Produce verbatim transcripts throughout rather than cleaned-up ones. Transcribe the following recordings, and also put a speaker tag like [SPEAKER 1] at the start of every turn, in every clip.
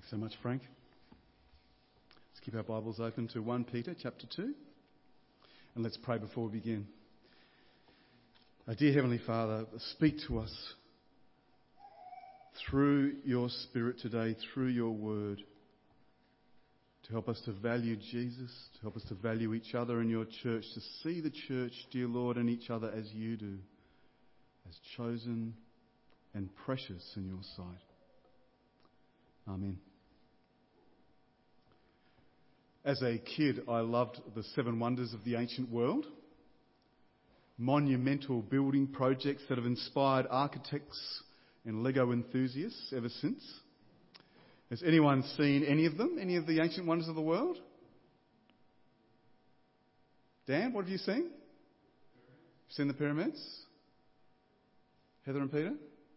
[SPEAKER 1] Thanks so much, Frank. Let's keep our Bibles open to First Peter chapter two. And let's pray before we begin. Our dear Heavenly Father, speak to us through your Spirit today, through your word, to help us to value Jesus, to help us to value each other in your church, to see the church, dear Lord, and each other as you do, as chosen and precious in your sight. Amen. As a kid, I loved the seven wonders of the ancient world. Monumental building projects that have inspired architects and Lego enthusiasts ever since. Has anyone seen any of them? Any of the ancient wonders of the world? Dan, what have you seen? Seen the pyramids? Heather and Peter?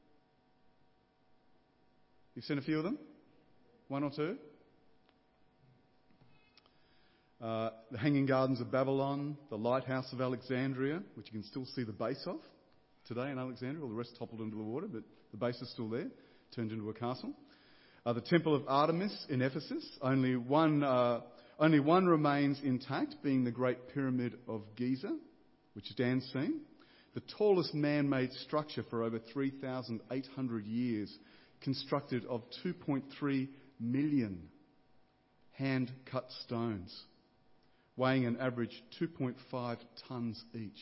[SPEAKER 1] You've seen a few of them? One or two? Uh, the Hanging Gardens of Babylon, the Lighthouse of Alexandria, which you can still see the base of today in Alexandria. All the rest toppled into the water, but the base is still there, turned into a castle. Uh, the Temple of Artemis in Ephesus, only one, uh, only one remains intact, being the Great Pyramid of Giza, which Dan's seen. The tallest man-made structure for over three thousand eight hundred years, constructed of two point three million hand-cut stones, weighing an average two point five tonnes each.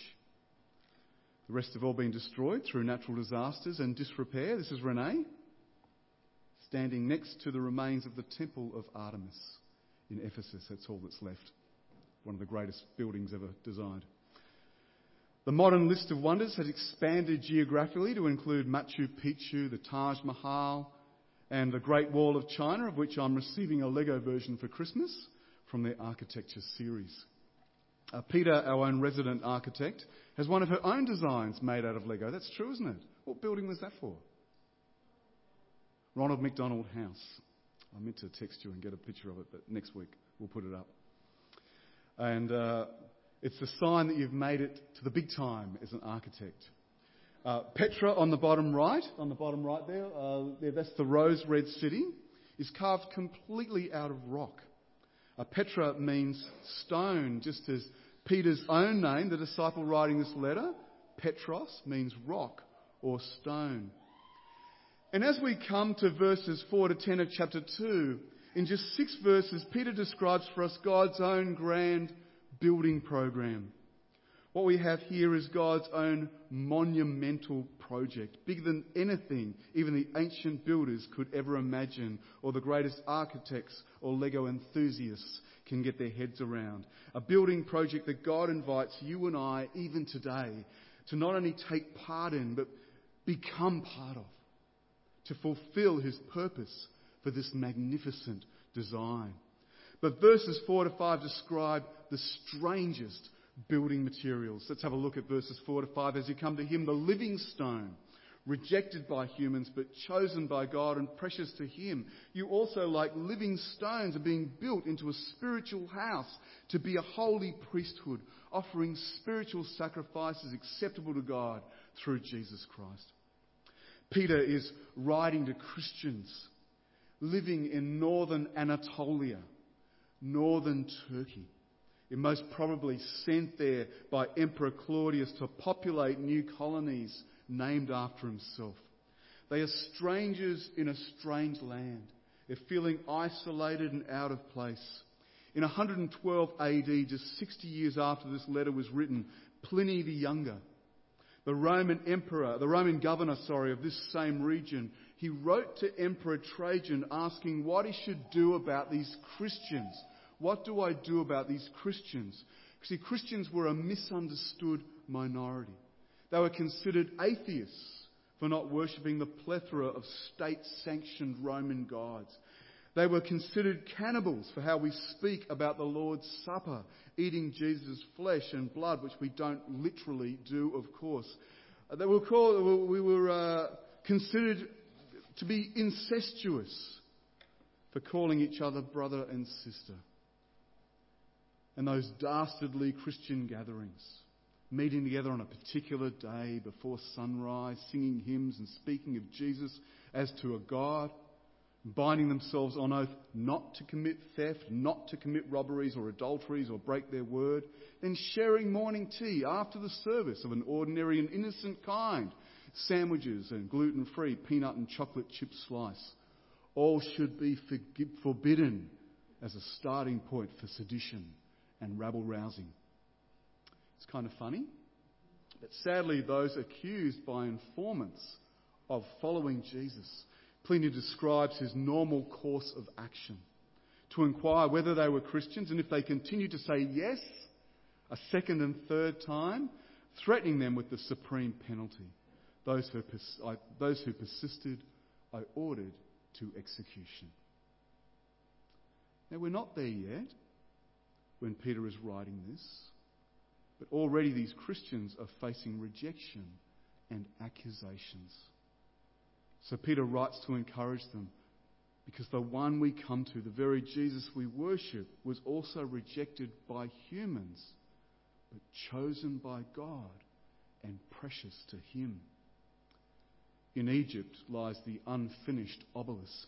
[SPEAKER 1] The rest have all been destroyed through natural disasters and disrepair. This is Renee, standing next to the remains of the Temple of Artemis in Ephesus. That's all that's left. One of the greatest buildings ever designed. The modern list of wonders has expanded geographically to include Machu Picchu, the Taj Mahal, and the Great Wall of China, of which I'm receiving a Lego version for Christmas from their architecture series. Uh, Peter, our own resident architect, has one of her own designs made out of Lego. That's true, isn't it? What building was that for? Ronald McDonald House. I meant to text you and get a picture of it, but next week we'll put it up. And uh, it's a sign that you've made it to the big time as an architect. Uh, Petra on the bottom right, on the bottom right there, uh, there that's the Rose Red City, is carved completely out of rock. Uh, Petra means stone, just as Peter's own name, the disciple writing this letter, Petros, means rock or stone. And as we come to verses four to ten of chapter two, in just six verses, Peter describes for us God's own grand building program. What we have here is God's own monumental project, bigger than anything even the ancient builders could ever imagine, or the greatest architects or Lego enthusiasts can get their heads around. A building project that God invites you and I, even today, to not only take part in, but become part of, to fulfill his purpose for this magnificent design. But verses four to five describe the strangest building materials. Let's have a look at verses four to five. As you come to him, the living stone, rejected by humans but chosen by God and precious to him. You also, like living stones, are being built into a spiritual house to be a holy priesthood, offering spiritual sacrifices acceptable to God through Jesus Christ. Peter is writing to Christians living in northern Anatolia, northern Turkey. He most probably sent there by Emperor Claudius to populate new colonies named after himself. They are strangers in a strange land. They're feeling isolated and out of place. In one twelve A D, just sixty years after this letter was written, Pliny the Younger, the Roman emperor, the Roman governor, sorry, of this same region, he wrote to Emperor Trajan asking what he should do about these Christians. What do I do about these Christians? See, Christians were a misunderstood minority. They were considered atheists for not worshipping the plethora of state-sanctioned Roman gods. They were considered cannibals for how we speak about the Lord's Supper, eating Jesus' flesh and blood, which we don't literally do, of course. They were called, we were uh, considered to be incestuous for calling each other brother and sister. And those dastardly Christian gatherings, meeting together on a particular day before sunrise, singing hymns and speaking of Jesus as to a God, binding themselves on oath not to commit theft, not to commit robberies or adulteries or break their word, then sharing morning tea after the service of an ordinary and innocent kind, sandwiches and gluten-free peanut and chocolate chip slice, all should be forbidden as a starting point for sedition and rabble-rousing. It's kind of funny, but sadly those accused by informants of following Jesus, Pliny describes his normal course of action to inquire whether they were Christians, and if they continued to say yes a second and third time, threatening them with the supreme penalty. Those who, pers- I, those who persisted, I ordered to execution. Now, we're not there yet when Peter is writing this, but already these Christians are facing rejection and accusations. So Peter writes to encourage them, because the one we come to, the very Jesus we worship, was also rejected by humans, but chosen by God and precious to him. In Egypt lies the unfinished obelisk,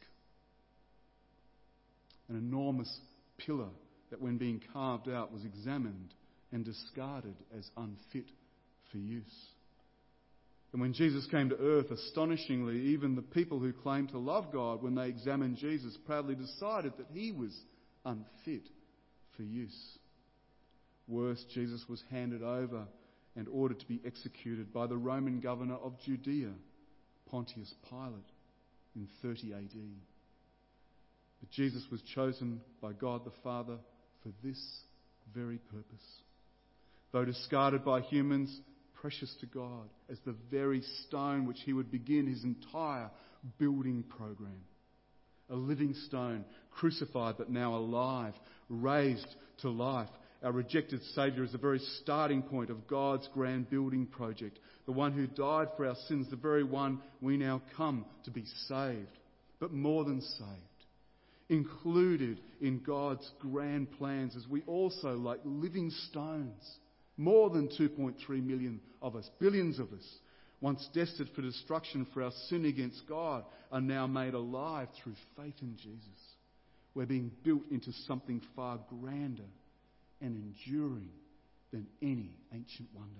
[SPEAKER 1] an enormous pillar that when being carved out was examined and discarded as unfit for use. And when Jesus came to earth, astonishingly, even the people who claimed to love God, when they examined Jesus, proudly decided that he was unfit for use. Worse, Jesus was handed over and ordered to be executed by the Roman governor of Judea, Pontius Pilate, in thirty A D. But Jesus was chosen by God the Father for this very purpose. Though discarded by humans, precious to God as the very stone which he would begin his entire building program. A living stone, crucified but now alive, raised to life. Our rejected Saviour is the very starting point of God's grand building project. The one who died for our sins, the very one we now come to be saved. But more than saved, included in God's grand plans as we also, like living stones, more than two point three million of us, billions of us, once destined for destruction for our sin against God, are now made alive through faith in Jesus. We're being built into something far grander and enduring than any ancient wonder.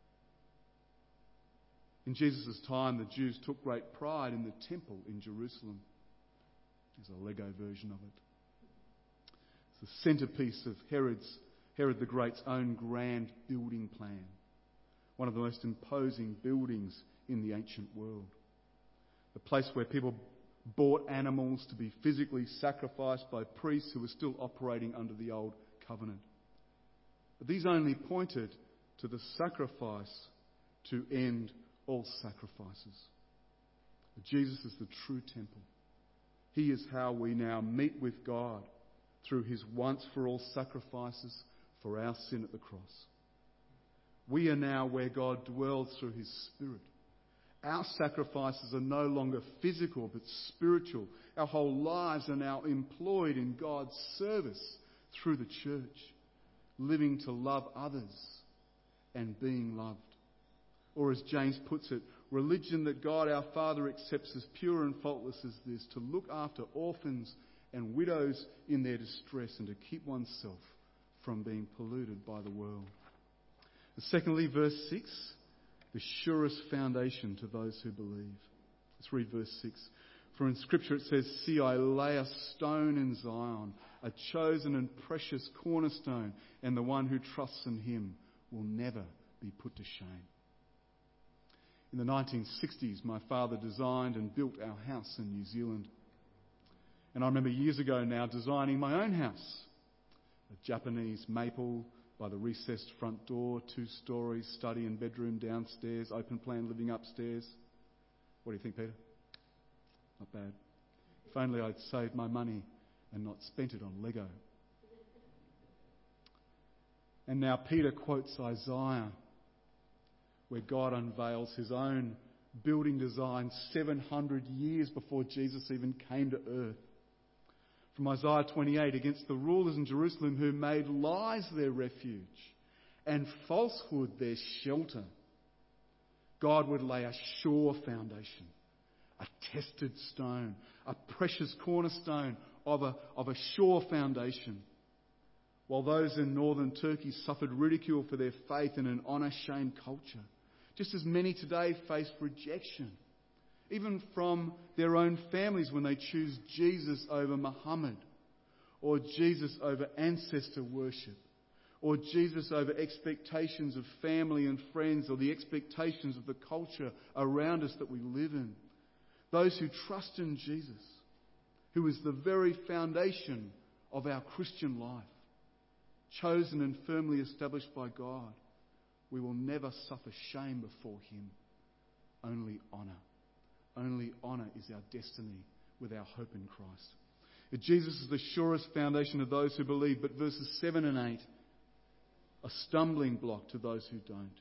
[SPEAKER 1] In Jesus' time, the Jews took great pride in the temple in Jerusalem. There's a Lego version of it. It's the centrepiece of Herod's Herod the Great's own grand building plan. One of the most imposing buildings in the ancient world. The place where people bought animals to be physically sacrificed by priests who were still operating under the old covenant. But these only pointed to the sacrifice to end all sacrifices. But Jesus is the true temple. He is how we now meet with God through his once-for-all sacrifices for our sin at the cross. We are now where God dwells through his Spirit. Our sacrifices are no longer physical but spiritual. Our whole lives are now employed in God's service through the church, living to love others and being loved. Or as James puts it, religion that God our Father accepts as pure and faultless as this, to look after orphans and widows in their distress and to keep oneself from being polluted by the world. Secondly, verse six, the surest foundation to those who believe. Let's read verse six. For in Scripture it says, "See, I lay a stone in Zion, a chosen and precious cornerstone, and the one who trusts in him will never be put to shame." In the nineteen sixties, my father designed and built our house in New Zealand. And I remember years ago now designing my own house. A Japanese maple by the recessed front door, two stories, study and bedroom downstairs, open plan living upstairs. What do you think, Peter? Not bad. If only I'd saved my money and not spent it on Lego. And now Peter quotes Isaiah, where God unveils his own building design seven hundred years before Jesus even came to earth. From Isaiah twenty-eight, against the rulers in Jerusalem who made lies their refuge and falsehood their shelter, God would lay a sure foundation, a tested stone, a precious cornerstone of a, of a sure foundation. While those in northern Turkey suffered ridicule for their faith in an honour-shame culture, just as many today face rejection, even from their own families when they choose Jesus over Muhammad, or Jesus over ancestor worship, or Jesus over expectations of family and friends, or the expectations of the culture around us that we live in. Those who trust in Jesus, who is the very foundation of our Christian life, chosen and firmly established by God, we will never suffer shame before Him. Only honour. Only honour is our destiny with our hope in Christ. That Jesus is the surest foundation of those who believe, but verses seven and eight, a stumbling block to those who don't.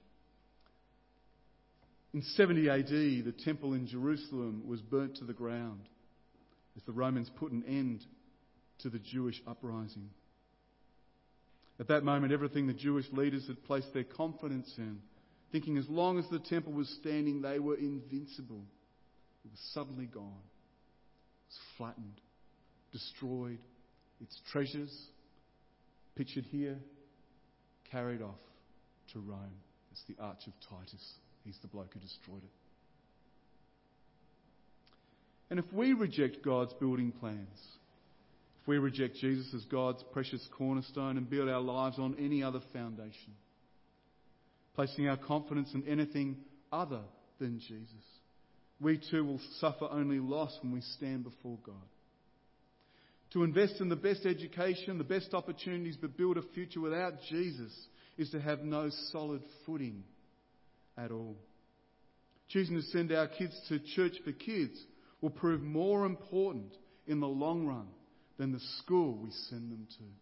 [SPEAKER 1] In seventy A D, the temple in Jerusalem was burnt to the ground as the Romans put an end to the Jewish uprising. At that moment, everything the Jewish leaders had placed their confidence in, thinking as long as the temple was standing, they were invincible, it was suddenly gone. It was flattened, destroyed, its treasures, pictured here, carried off to Rome. It's the Arch of Titus. He's the bloke who destroyed it. And if we reject God's building plans, if we reject Jesus as God's precious cornerstone and build our lives on any other foundation, placing our confidence in anything other than Jesus, we too will suffer only loss when we stand before God. To invest in the best education, the best opportunities, but build a future without Jesus is to have no solid footing at all. Choosing to send our kids to church for kids will prove more important in the long run than the school we send them to.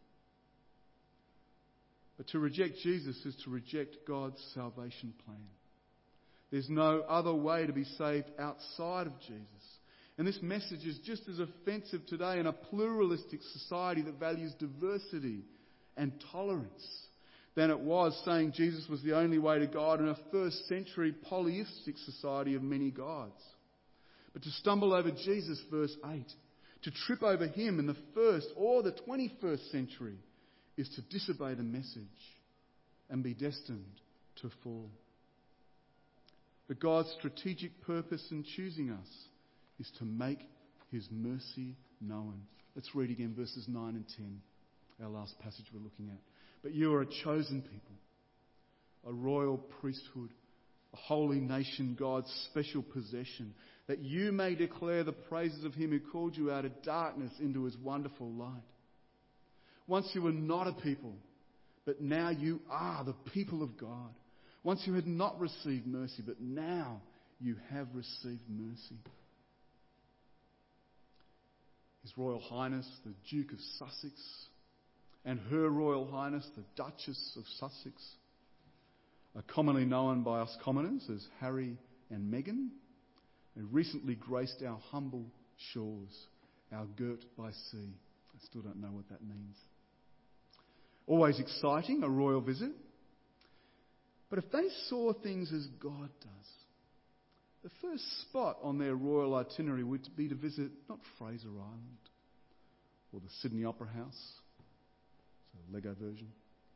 [SPEAKER 1] But to reject Jesus is to reject God's salvation plan. There's no other way to be saved outside of Jesus. And this message is just as offensive today in a pluralistic society that values diversity and tolerance than it was saying Jesus was the only way to God in a first century polytheistic society of many gods. But to stumble over Jesus, verse eight, to trip over Him in the first or the twenty-first century is to disobey the message and be destined to fall. But God's strategic purpose in choosing us is to make His mercy known. Let's read again verses nine and ten, our last passage we're looking at. But you are a chosen people, a royal priesthood, a holy nation, God's special possession, that you may declare the praises of Him who called you out of darkness into His wonderful light. Once you were not a people, but now you are the people of God. Once you had not received mercy, but now you have received mercy. His Royal Highness, the Duke of Sussex, and Her Royal Highness, the Duchess of Sussex, are commonly known by us commoners as Harry and Meghan, who recently graced our humble shores, our girt by sea. I still don't know what that means. Always exciting, a royal visit. But if they saw things as God does, the first spot on their royal itinerary would be to visit not Fraser Island or the Sydney Opera House, so the Lego version,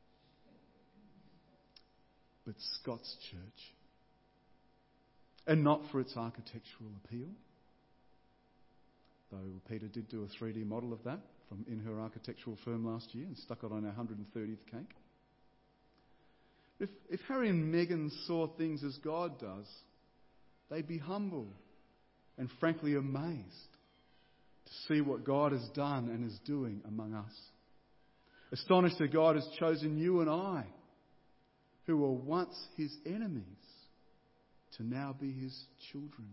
[SPEAKER 1] but Scott's Church. And not for its architectural appeal, though Peter did do a three D model of that from in her architectural firm last year and stuck it on our one hundred thirtieth cake. If, if Harry and Meghan saw things as God does, they'd be humble and frankly amazed to see what God has done and is doing among us. Astonished that God has chosen you and I, who were once His enemies, to now be His children.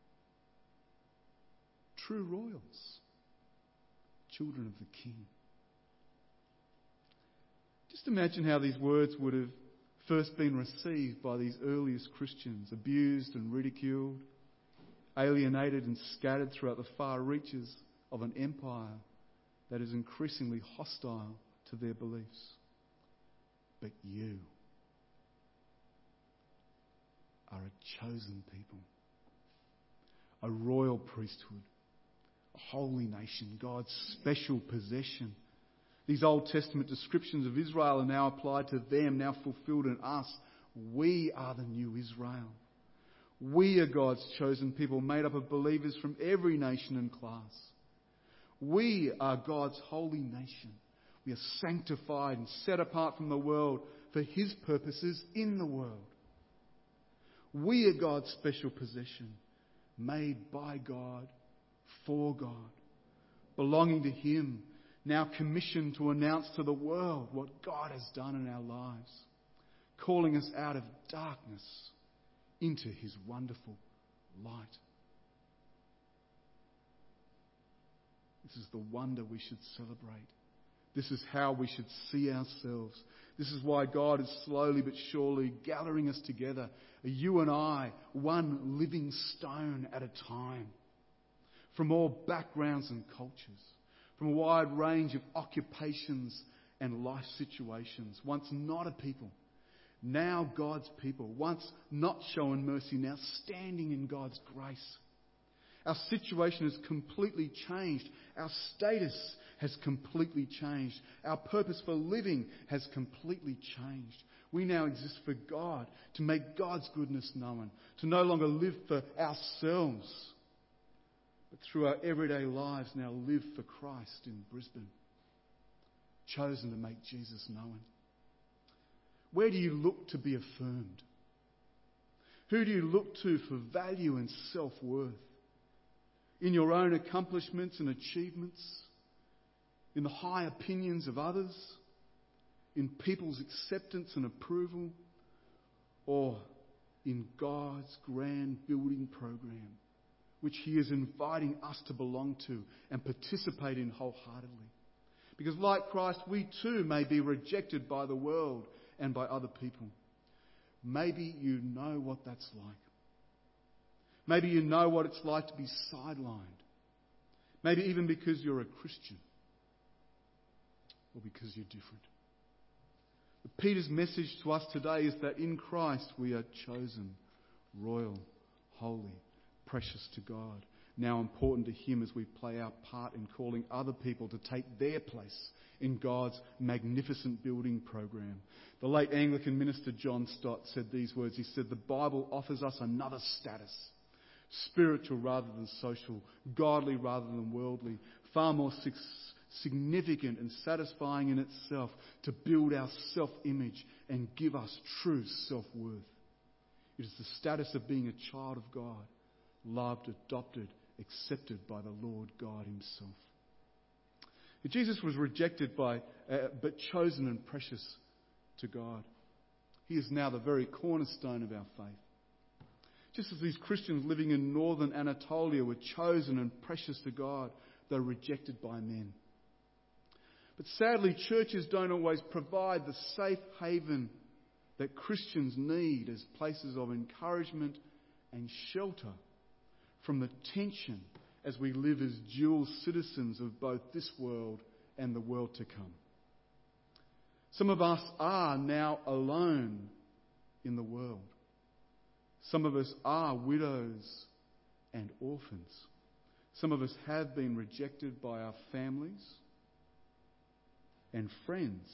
[SPEAKER 1] True royals, children of the King. Just imagine how these words would have first been received by these earliest Christians, abused and ridiculed, alienated and scattered throughout the far reaches of an empire that is increasingly hostile to their beliefs. But you are a chosen people, a royal priesthood, a holy nation, God's special possession. These Old Testament descriptions of Israel are now applied to them, now fulfilled in us. We are the new Israel. We are God's chosen people, made up of believers from every nation and class. We are God's holy nation. We are sanctified and set apart from the world for His purposes in the world. We are God's special possession, made by God, for God, belonging to Him, now commissioned to announce to the world what God has done in our lives, calling us out of darkness into His wonderful light. This is the wonder we should celebrate. This is how we should see ourselves. This is why God is slowly but surely gathering us together, you and I, one living stone at a time, from all backgrounds and cultures, from a wide range of occupations and life situations. Once not a people, now God's people. Once not showing mercy, now standing in God's grace. Our situation has completely changed. Our status has completely changed. Our purpose for living has completely changed. We now exist for God, to make God's goodness known, to no longer live for ourselves, but through our everyday lives now live for Christ in Brisbane, chosen to make Jesus known. Where do you look to be affirmed? Who do you look to for value and self-worth? In your own accomplishments and achievements? In the high opinions of others? In people's acceptance and approval? Or in God's grand building program, which He is inviting us to belong to and participate in wholeheartedly? Because like Christ, we too may be rejected by the world and by other people. Maybe you know what that's like. Maybe you know what it's like to be sidelined. Maybe even because you're a Christian. Or because you're different. But Peter's message to us today is that in Christ we are chosen, royal, holy, precious to God. Now important to Him as we play our part in calling other people to take their place in God's magnificent building program. The late Anglican minister John Stott said these words. He said, "The Bible offers us another status. Spiritual rather than social, godly rather than worldly, far more significant and satisfying in itself to build our self-image and give us true self-worth. It is the status of being a child of God, loved, adopted, accepted by the Lord God Himself." Jesus was rejected by, uh, but chosen and precious to God. He is now the very cornerstone of our faith. Just as these Christians living in northern Anatolia were chosen and precious to God, they're rejected by men. But sadly, churches don't always provide the safe haven that Christians need as places of encouragement and shelter from the tension as we live as dual citizens of both this world and the world to come. Some of us are now alone in the world. Some of us are widows and orphans. Some of us have been rejected by our families and friends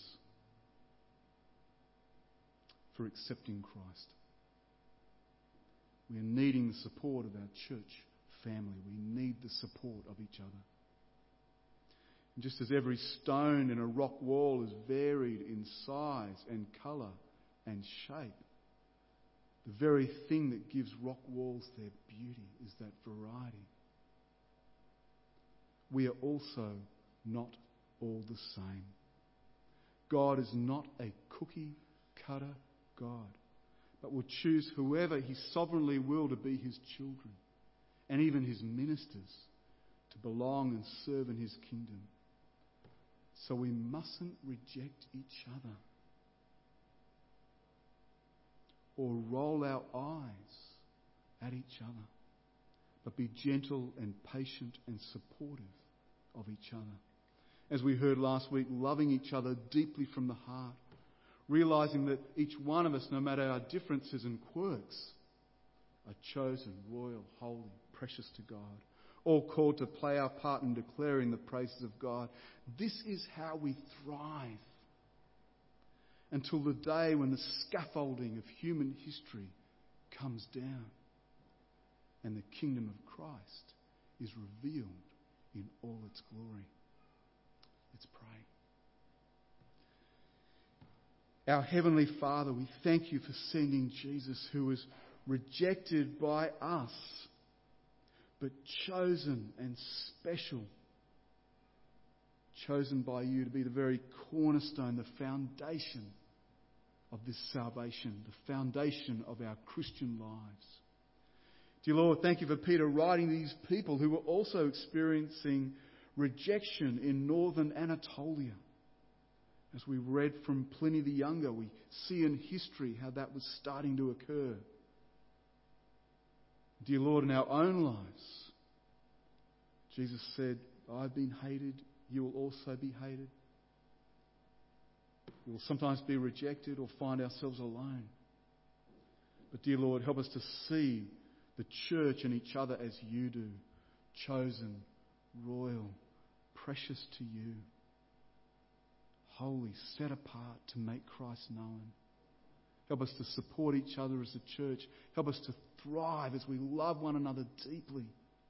[SPEAKER 1] for accepting Christ. We are needing the support of our church family. We need the support of each other. And just as every stone in a rock wall is varied in size and colour and shape, the very thing that gives rock walls their beauty is that variety. We are also not all the same. God is not a cookie-cutter God, but will choose whoever He sovereignly will to be His children, and even His ministers, to belong and serve in His kingdom. So we mustn't reject each other or roll our eyes at each other, but be gentle and patient and supportive of each other. As we heard last week, loving each other deeply from the heart, realising that each one of us, no matter our differences and quirks, are chosen, royal, holy, precious to God. All called to play our part in declaring the praises of God. This is how we thrive until the day when the scaffolding of human history comes down and the kingdom of Christ is revealed in all its glory. Let's pray. Our Heavenly Father, we thank you for sending Jesus, who was rejected by us, but chosen and special. Chosen by you to be the very cornerstone, the foundation of this salvation, the foundation of our Christian lives. Dear Lord, thank you for Peter writing these people who were also experiencing rejection in northern Anatolia. As we read from Pliny the Younger, we see in history how that was starting to occur. Dear Lord, in our own lives, Jesus said, I've been hated, you will also be hated. We will sometimes be rejected or find ourselves alone. But dear Lord, help us to see the church and each other as you do, chosen, royal, precious to you, holy, set apart to make Christ known. Help us to support each other as a church. Help us to thrive as we love one another deeply.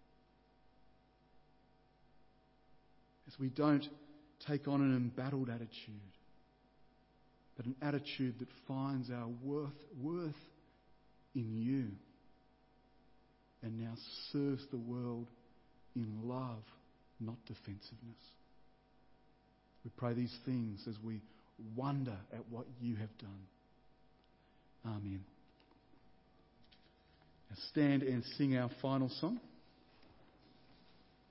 [SPEAKER 1] As we don't take on an embattled attitude, but an attitude that finds our worth, worth in you and now serves the world in love, not defensiveness. We pray these things as we wonder at what you have done. Amen. Now stand and sing our final song.